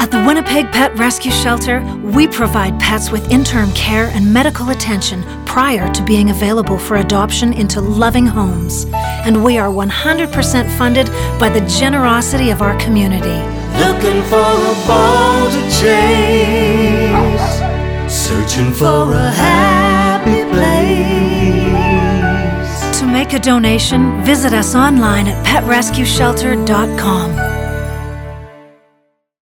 At the Winnipeg Pet Rescue Shelter, we provide pets with in-term care and medical attention prior to being available for adoption into loving homes. And we are 100% funded by the generosity of our community. Looking for a ball to chase, searching for a happy place. To make a donation, visit us online at petrescueshelter.com.